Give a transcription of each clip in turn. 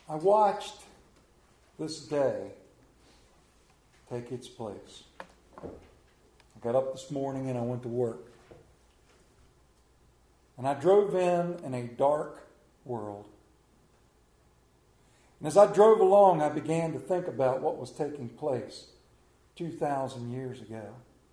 I watched this day take its place. I got up this morning and I went to work. And I drove in a dark world. And as I drove along, I began to think about what was taking place 2,000 years ago.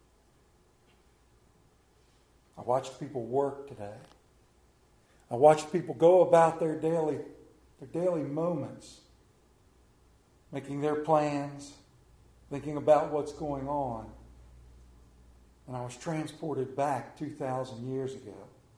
I watched people work today. I watched people go about their daily moments, making their plans, thinking about what's going on. And I was transported back 2,000 years ago.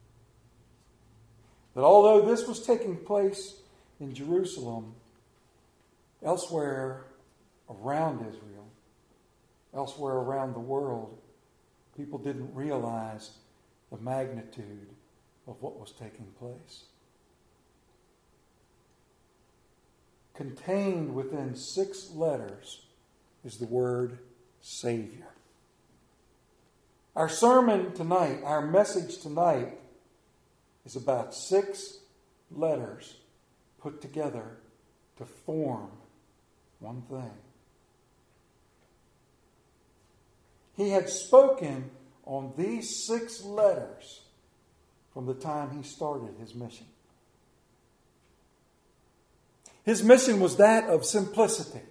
That although this was taking place in Jerusalem, elsewhere around Israel, elsewhere around the world, people didn't realize the magnitude of what was taking place. Contained within 6 letters is the word Savior. Our sermon tonight, our message tonight, is about 6 letters put together to form one thing. He had spoken on these 6 letters from the time he started his mission. His mission was that of simplicity.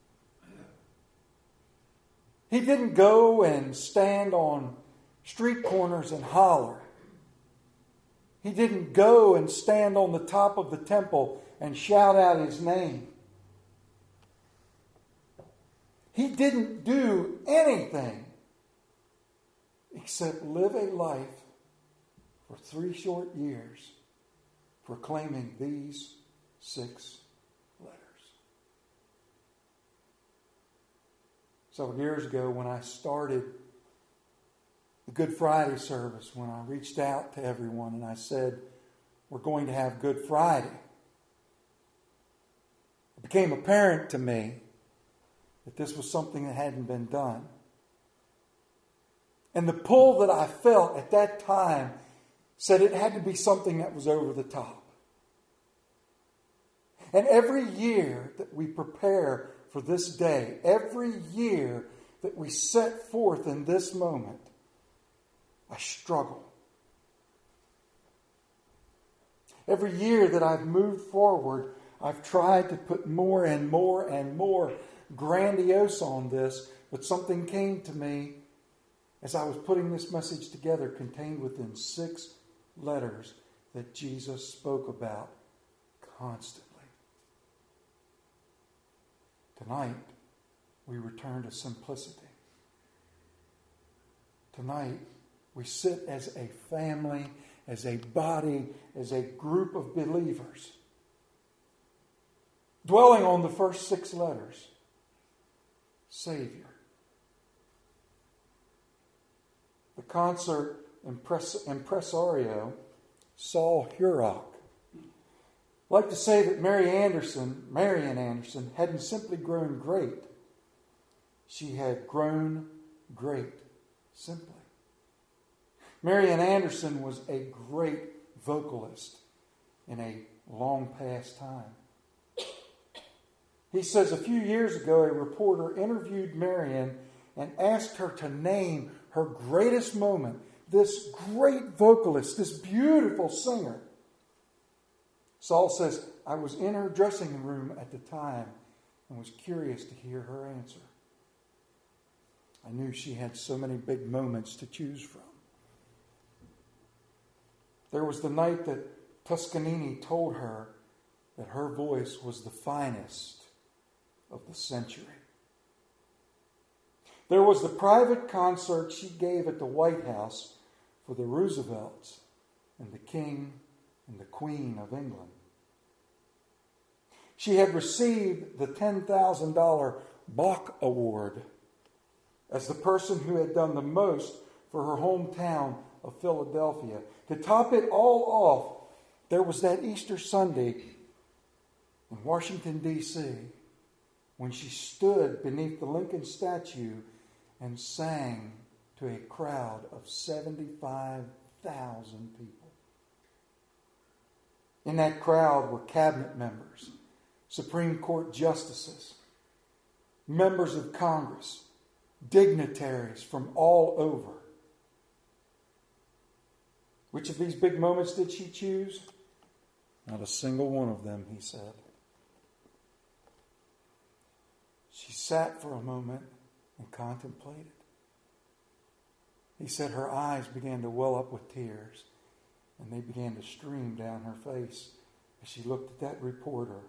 He didn't go and stand on street corners and holler. He didn't go and stand on the top of the temple and shout out his name. He didn't do anything except live a life for 3 short years proclaiming these 6 letters. Several years ago, when I started the Good Friday service, when I reached out to everyone and I said, we're going to have Good Friday, it became apparent to me that this was something that hadn't been done. And the pull that I felt at that time said it had to be something that was over the top. And every year that we prepare for this day, every year that we set forth in this moment, I struggle. Every year that I've moved forward, I've tried to put more and more and more grandiose on this, but something came to me as I was putting this message together, contained within 6 letters that Jesus spoke about constantly. Tonight, we return to simplicity. Tonight, we sit as a family, as a body, as a group of believers, dwelling on the first 6 letters. Savior. The concert impresario, Saul Hurok, like to say that Marian Anderson hadn't simply grown great. She had grown great simply. Marian Anderson was a great vocalist in a long past time. He says a few years ago, a reporter interviewed Marian and asked her to name her greatest moment. This great vocalist, this beautiful singer. Saul says, I was in her dressing room at the time and was curious to hear her answer. I knew she had so many big moments to choose from. There was the night that Toscanini told her that her voice was the finest of the century. There was the private concert she gave at the White House for the Roosevelts and the King and the Queen of England. She had received the $10,000 Bach Award as the person who had done the most for her hometown of Philadelphia. To top it all off, there was that Easter Sunday in Washington, D.C., when she stood beneath the Lincoln statue and sang to a crowd of 75,000 people. In that crowd were cabinet members, Supreme Court justices, members of Congress, dignitaries from all over. Which of these big moments did she choose? Not a single one of them, he said. She sat for a moment and contemplated. He said her eyes began to well up with tears, and they began to stream down her face as she looked at that reporter.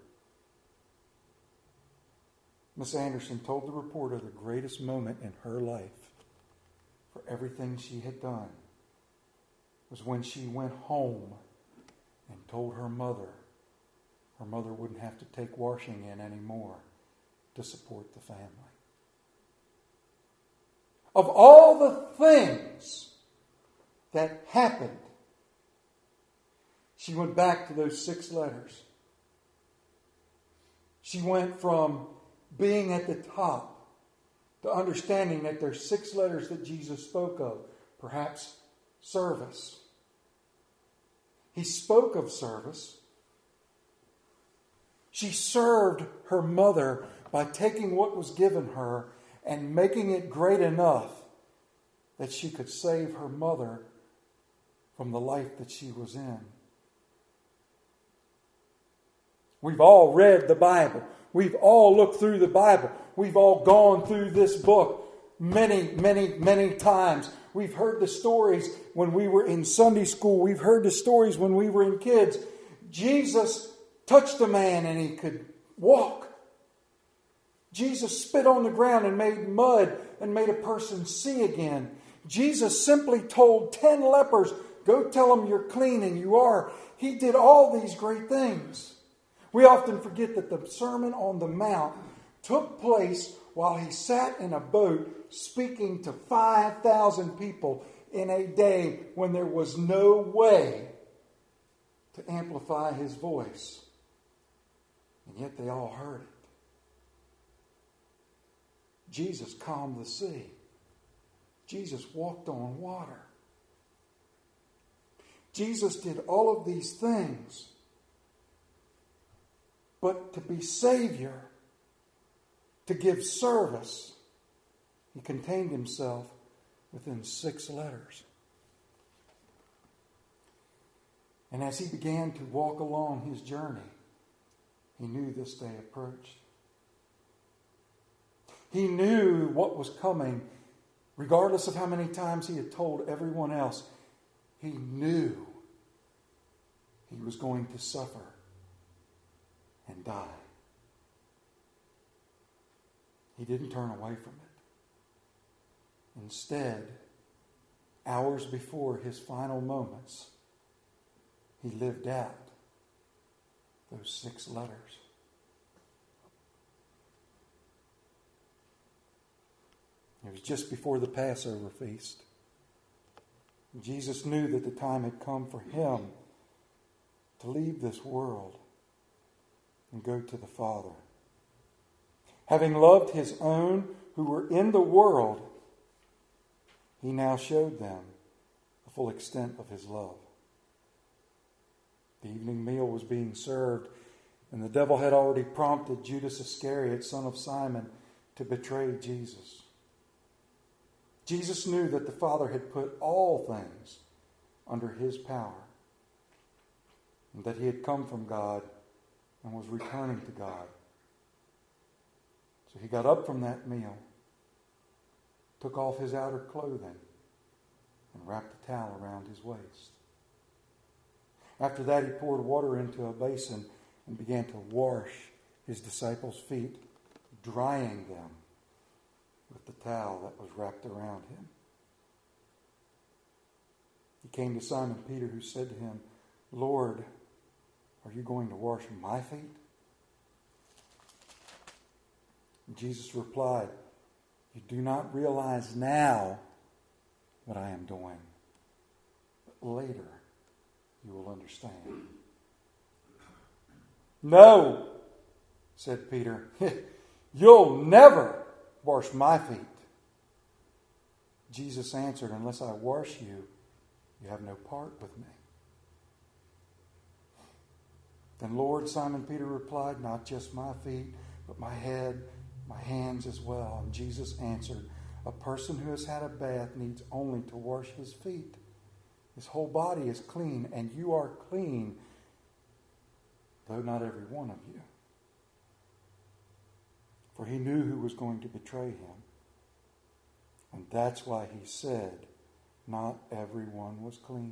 Miss Anderson told the reporter the greatest moment in her life for everything she had done was when she went home and told her mother wouldn't have to take washing in anymore to support the family. Of all the things that happened, she went back to those 6 letters. She went from being at the top to understanding that there's 6 letters that Jesus spoke of. Perhaps service. He spoke of service. She served her mother by taking what was given her and making it great enough that she could save her mother from the life that she was in. We've all read the Bible. We've all looked through the Bible. We've all gone through this book many, many, many times. We've heard the stories when we were in Sunday school. We've heard the stories when we were in kids. Jesus touched a man and he could walk. Jesus spit on the ground and made mud and made a person see again. Jesus simply told 10 lepers, go tell them you're clean, and you are. He did all these great things. We often forget that the Sermon on the Mount took place while he sat in a boat speaking to 5,000 people in a day when there was no way to amplify his voice. And yet they all heard it. Jesus calmed the sea. Jesus walked on water. Jesus did all of these things. But to be Savior, to give service, he contained himself within 6 letters. And as he began to walk along his journey, he knew this day approached. He knew what was coming, regardless of how many times he had told everyone else. He knew he was going to suffer and die. He didn't turn away from it. Instead, hours before his final moments, he lived out those 6 letters. It was just before the Passover feast. Jesus knew that the time had come for him to leave this world and go to the Father. Having loved his own who were in the world, he now showed them the full extent of his love. The evening meal was being served, and the devil had already prompted Judas Iscariot, son of Simon, to betray Jesus. Jesus knew that the Father had put all things under his power, and that he had come from God and was returning to God. So he got up from that meal, took off his outer clothing, and wrapped a towel around his waist. After that, he poured water into a basin and began to wash his disciples' feet, drying them with the towel that was wrapped around him. He came to Simon Peter, who said to him, Lord, are you going to wash my feet? And Jesus replied, you do not realize now what I am doing, but later you will understand. No, said Peter, you'll never wash my feet. Jesus answered, unless I wash you, you have no part with me. Then, Lord, Simon Peter replied, not just my feet, but my head, my hands as well. And Jesus answered, a person who has had a bath needs only to wash his feet. His whole body is clean, and you are clean, though not every one of you. For he knew who was going to betray him. And that's why he said, not everyone was clean.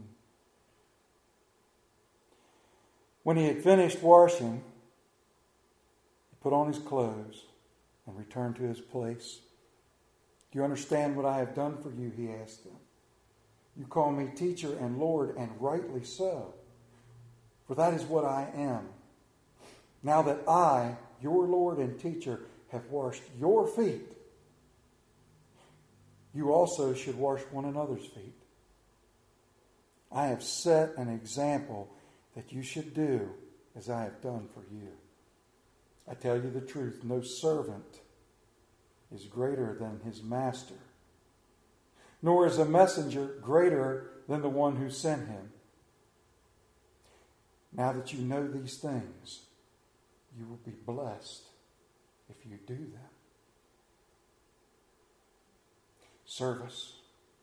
When he had finished washing, he put on his clothes and returned to his place. Do you understand what I have done for you? He asked them. You call me teacher and Lord, and rightly so, for that is what I am. Now that I, your Lord and teacher, have washed your feet, you also should wash one another's feet. I have set an example that you should do as I have done for you. I tell you the truth, no servant is greater than his master, nor is a messenger greater than the one who sent him. Now that you know these things, you will be blessed if you do them. Service.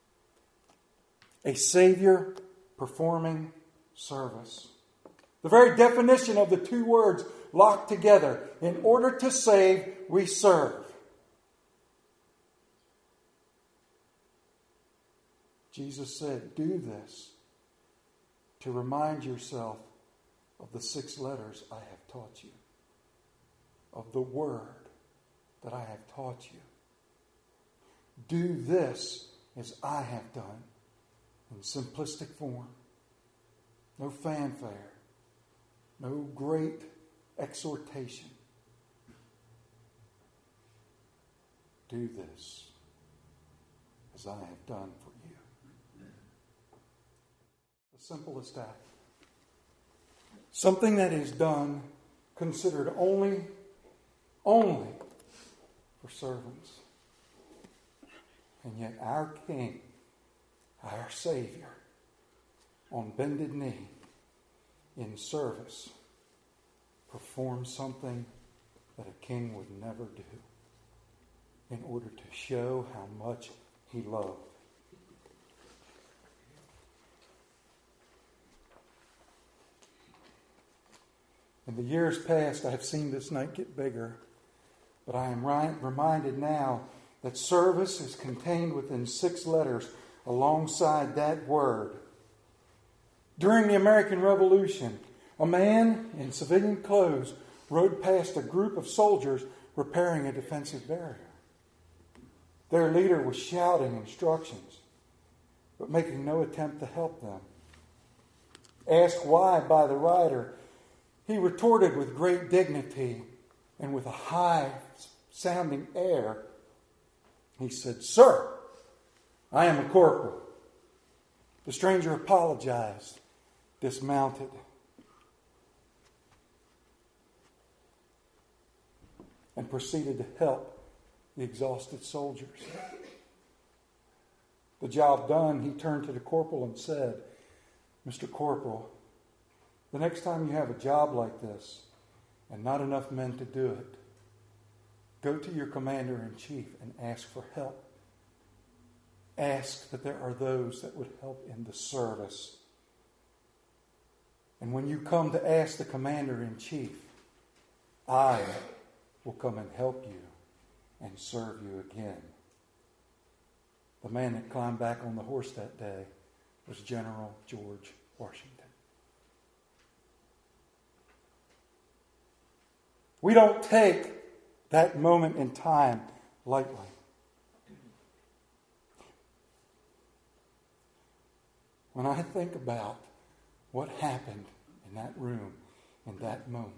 A Savior performing service. The very definition of the two words locked together. In order to save, we serve. Jesus said, do this to remind yourself of the 6 letters I have taught you, of the word that I have taught you. Do this as I have done, in simplistic form. No fanfare. No great exhortation. Do this as I have done for you. The simplest act. Something that is done, considered only for servants. And yet our King, our Savior, on bended knee, in service, performs something that a king would never do in order to show how much he loved. In the years past, I have seen this night get bigger, but I am reminded now that service is contained within 6 letters alongside that word. During the American Revolution, a man in civilian clothes rode past a group of soldiers repairing a defensive barrier. Their leader was shouting instructions, but making no attempt to help them. Asked why by the rider, he retorted with great dignity and with a high-sounding air. He said, "Sir, I am a corporal." The stranger apologized, dismounted. And proceeded to help the exhausted soldiers. The job done, he turned to the corporal and said, "Mr. Corporal, the next time you have a job like this and not enough men to do it, go to your commander-in-chief and ask for help. Ask that there are those that would help in the service. And when you come to ask the commander-in-chief, I will come and help you and serve you again." The man that climbed back on the horse that day was General George Washington. We don't take that moment in time lightly. When I think about what happened in that room in that moment,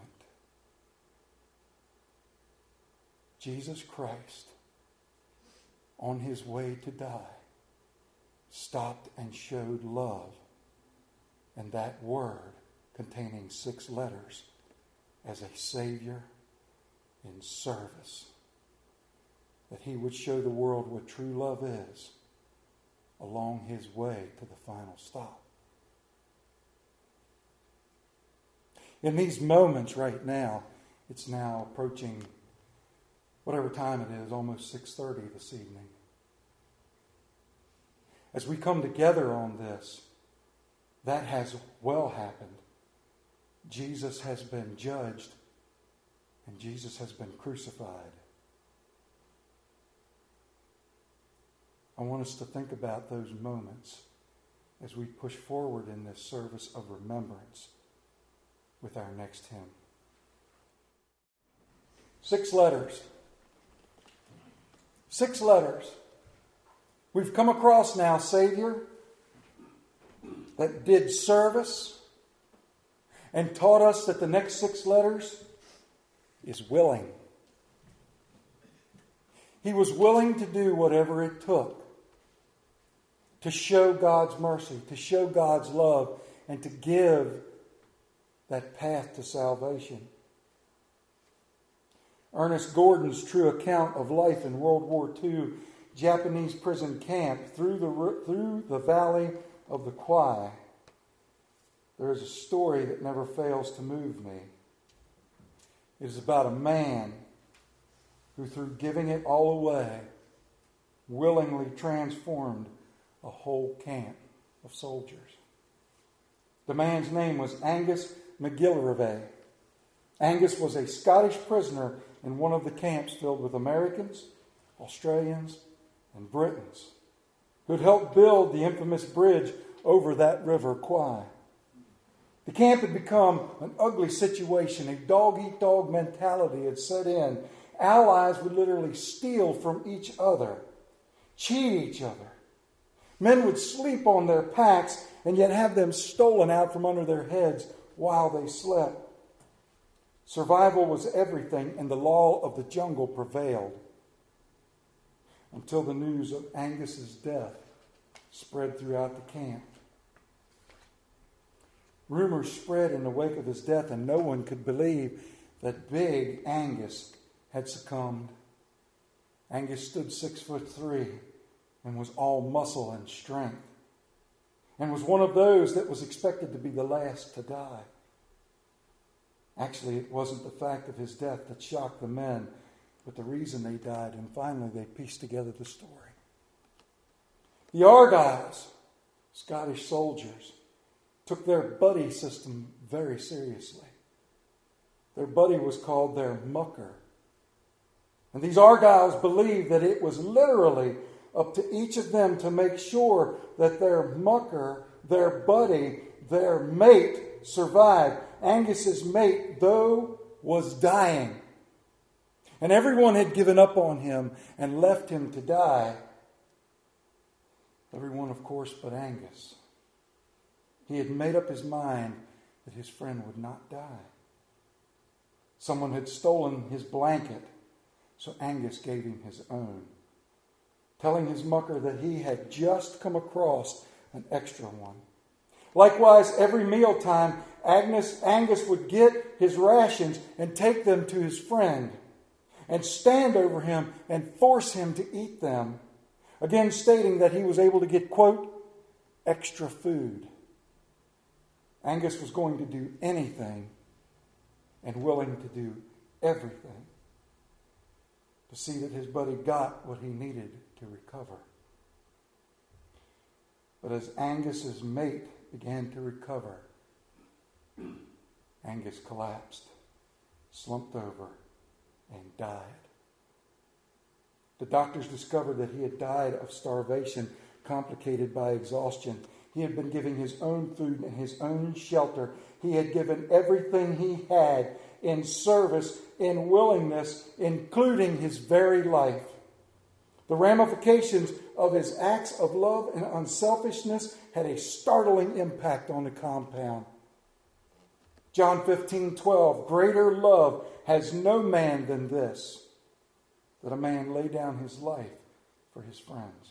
Jesus Christ, on his way to die, stopped and showed love. And that word, containing 6 letters, as a Savior in service. That he would show the world what true love is along his way to the final stop. In these moments right now, it's now approaching whatever time it is, almost 6:30 this evening. As we come together on this, that has well happened. Jesus has been judged and Jesus has been crucified. I want us to think about those moments as we push forward in this service of remembrance with our next hymn. 6 letters. 6 letters. We've come across now Savior that did service and taught us that the next 6 letters is willing. He was willing to do whatever it took to show God's mercy, to show God's love, and to give that path to salvation. Ernest Gordon's true account of life in World War II Japanese prison camp through the valley of the Kwai. There is a story that never fails to move me. It is about a man who, through giving it all away, willingly transformed a whole camp of soldiers. The man's name was Angus McGillivray. Angus was a Scottish prisoner in one of the camps filled with Americans, Australians, and Britons who had helped build the infamous bridge over that river Kwai. The camp had become an ugly situation. A dog-eat-dog mentality had set in. Allies would literally steal from each other, cheat each other. Men would sleep on their packs and yet have them stolen out from under their heads while they slept. Survival was everything, and the law of the jungle prevailed until the news of Angus's death spread throughout the camp. Rumors spread in the wake of his death, and no one could believe that big Angus had succumbed. Angus stood 6'3" and was all muscle and strength, and was one of those that was expected to be the last to die. Actually, it wasn't the fact of his death that shocked the men, but the reason they died, and finally they pieced together the story. The Argylls, Scottish soldiers, took their buddy system very seriously. Their buddy was called their mucker. And these Argylls believed that it was literally up to each of them to make sure that their mucker, their buddy, their mate survived. Angus's mate, though, was dying. And everyone had given up on him and left him to die. Everyone, of course, but Angus. He had made up his mind that his friend would not die. Someone had stolen his blanket, so Angus gave him his own, telling his mucker that he had just come across an extra one. Likewise, every mealtime, Angus would get his rations and take them to his friend and stand over him and force him to eat them, again stating that he was able to get, quote, extra food. Angus was going to do anything and willing to do everything to see that his buddy got what he needed to recover. But as Angus's mate began to recover, Angus collapsed, slumped over, and died. The doctors discovered that he had died of starvation, complicated by exhaustion. He had been giving his own food and his own shelter. He had given everything he had in service, in willingness, including his very life. The ramifications of his acts of love and unselfishness had a startling impact on the compound. John 15:12, greater love has no man than this, that a man lay down his life for his friends.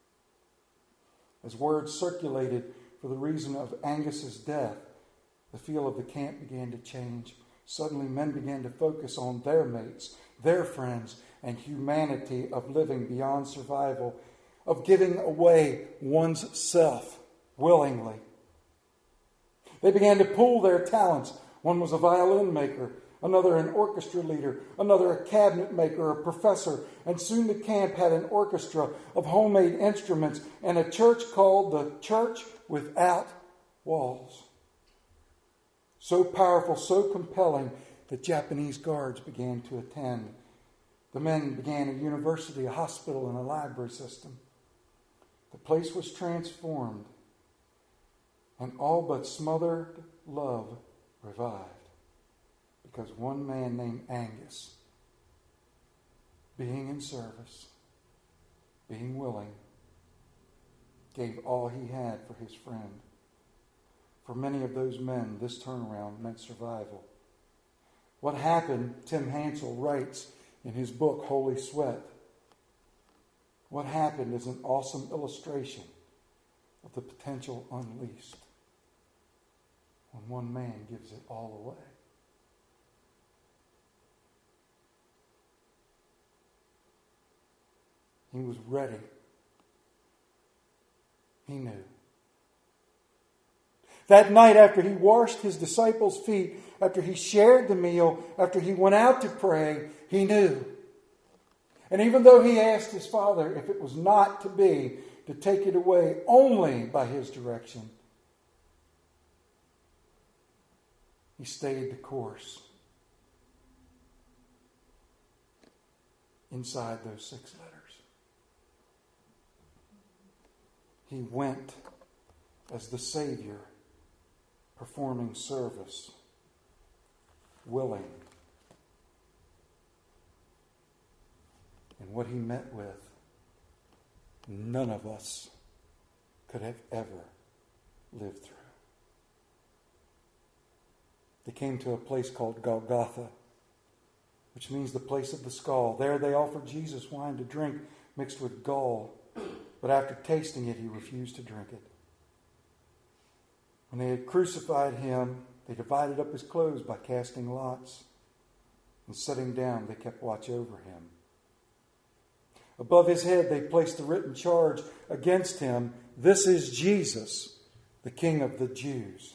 As word circulated for the reason of Angus's death, the feel of the camp began to change. Suddenly men began to focus on their mates, their friends, and humanity of living beyond survival, of giving away one's self willingly. They began to pool their talents. One was a violin maker, another an orchestra leader, another a cabinet maker, a professor, and soon the camp had an orchestra of homemade instruments and a church called the Church Without Walls. So powerful, so compelling that Japanese guards began to attend. The men began a university, a hospital, and a library system. The place was transformed, and all but smothered love revived, because one man named Angus, being in service, being willing, gave all he had for his friend. For many of those men, this turnaround meant survival. What happened, Tim Hansel writes in his book, Holy Sweat. What happened is an awesome illustration of the potential unleashed when one man gives it all away. He was ready. He knew. That night, after he washed his disciples' feet, after he shared the meal, after he went out to pray, he knew. And even though he asked his Father if it was not to be, to take it away only by his direction, he stayed the course inside those 6 letters. He went as the Savior, performing service, willing. And what he met with, none of us could have ever lived through. They came to a place called Golgotha, which means the place of the skull. There they offered Jesus wine to drink mixed with gall, but after tasting it, he refused to drink it. When they had crucified him, they divided up his clothes by casting lots. And sitting down, they kept watch over him. Above his head, they placed a written charge against him. This is Jesus, the King of the Jews.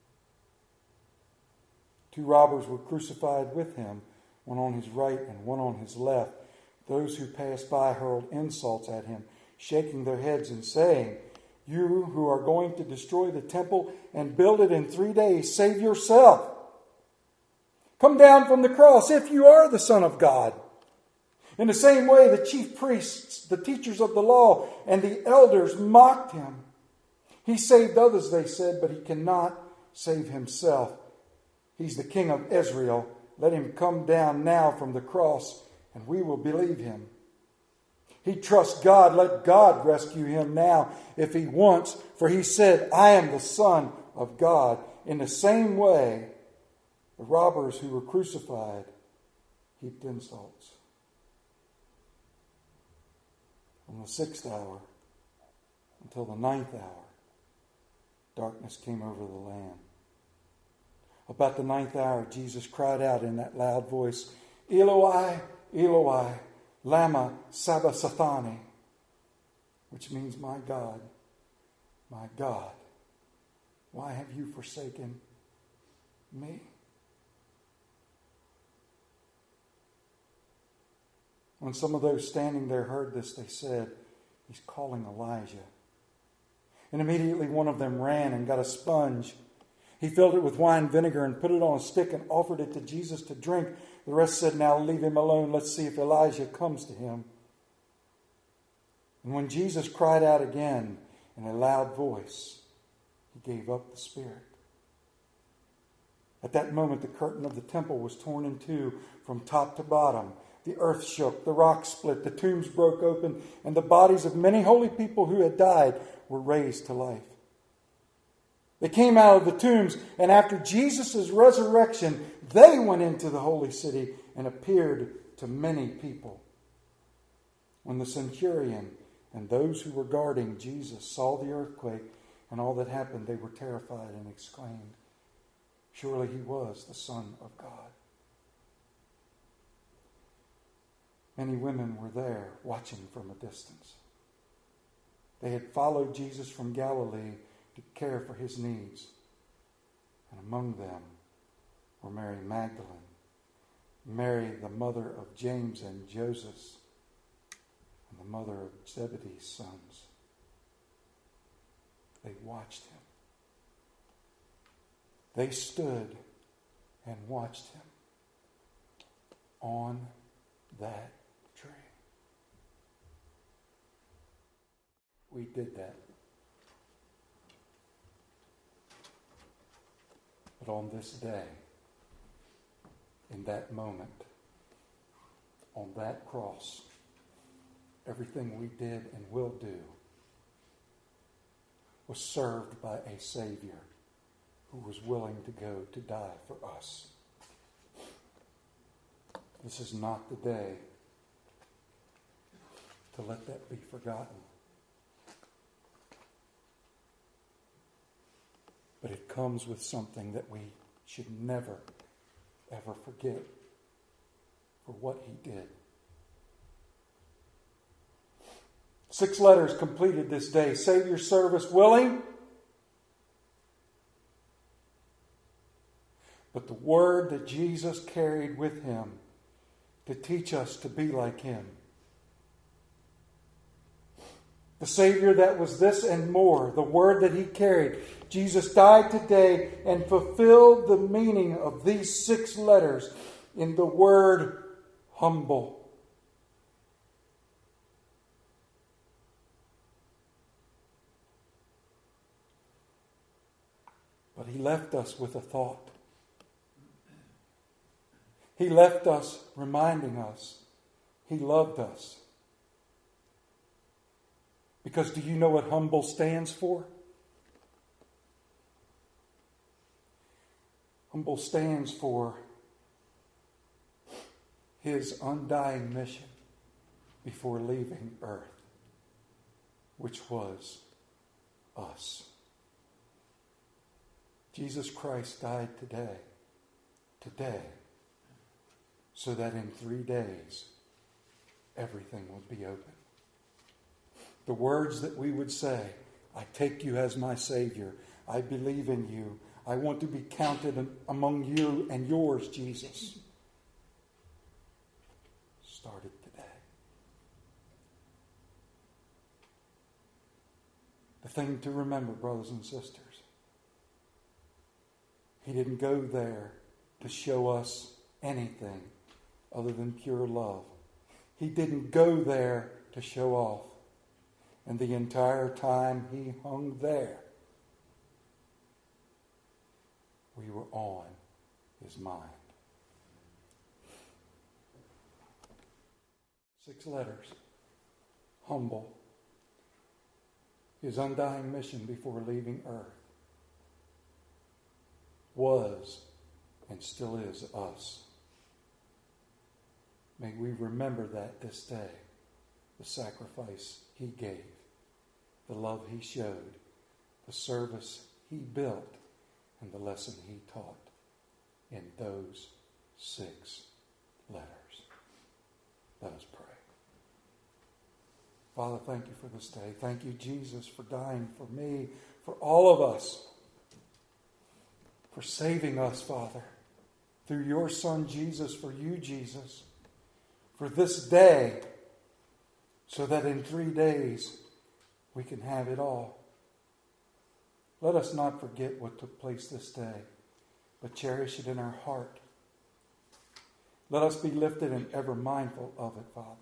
2 robbers were crucified with him, one on his right and one on his left. Those who passed by hurled insults at him, shaking their heads and saying, "You who are going to destroy the temple and build it in 3 days, save yourself. Come down from the cross if you are the Son of God." In the same way, the chief priests, the teachers of the law, and the elders mocked him. He saved others, they said, but he cannot save himself. He's the King of Israel. Let him come down now from the cross, and we will believe him. He trusts God. Let God rescue him now if he wants, for he said, "I am the Son of God." In the same way, the robbers who were crucified heaped insults. From the 6th hour until the 9th hour, darkness came over the land. About the 9th hour, Jesus cried out in that loud voice, "Eloi, Eloi, lama sabachthani," which means, my God, why have you forsaken me?" When some of those standing there heard this, they said, "He's calling Elijah." And immediately one of them ran and got a sponge. He filled it with wine vinegar and put it on a stick and offered it to Jesus to drink. The rest said, "Now leave him alone. Let's see if Elijah comes to him." And when Jesus cried out again in a loud voice, he gave up the spirit. At that moment, the curtain of the temple was torn in two from top to bottom. The earth shook, the rocks split, the tombs broke open, and the bodies of many holy people who had died were raised to life. They came out of the tombs, and after Jesus' resurrection, they went into the holy city and appeared to many people. When the centurion and those who were guarding Jesus saw the earthquake and all that happened, they were terrified and exclaimed, "Surely he was the Son of God." Many women were there watching from a distance. They had followed Jesus from Galilee to care for his needs. And among them or Mary Magdalene, Mary, the mother of James and Joseph, and the mother of Zebedee's sons. They watched him. They stood and watched him on that tree. We did that. But on this day, in that moment, on that cross, everything we did and will do was served by a Savior who was willing to go to die for us. This is not the day to let that be forgotten. But it comes with something that we should never, ever forget for what he did. 6 letters completed this day. Savior service willing. But the word that Jesus carried with him to teach us to be like him. The Savior that was this and more, the word that he carried. Jesus died today and fulfilled the meaning of these 6 letters in the word humble. But he left us with a thought. He left us reminding us he loved us. Because do you know what humble stands for? Humble stands for his undying mission before leaving earth, which was us. Jesus Christ died today, so that in 3 days, everything would be open. The words that we would say, I take you as my Savior. I believe in you. I want to be counted among you and yours, Jesus. Started today. The thing to remember, brothers and sisters, he didn't go there to show us anything other than pure love. He didn't go there to show off. And the entire time he hung there, we were on his mind. 6 letters. Humble. His undying mission before leaving earth was and still is us. May we remember that this day. The sacrifice he gave, the love he showed, the service he built, and the lesson he taught in those 6 letters. Let us pray. Father, thank you for this day. Thank you, Jesus, for dying for me, for all of us, for saving us, Father, through your Son, Jesus, for you, Jesus, for this day, so that in 3 days we can have it all. Let us not forget what took place this day, but cherish it in our heart. Let us be lifted and ever mindful of it, Father.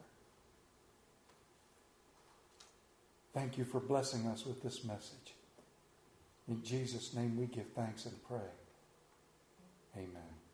Thank you for blessing us with this message. In Jesus' name we give thanks and pray. Amen.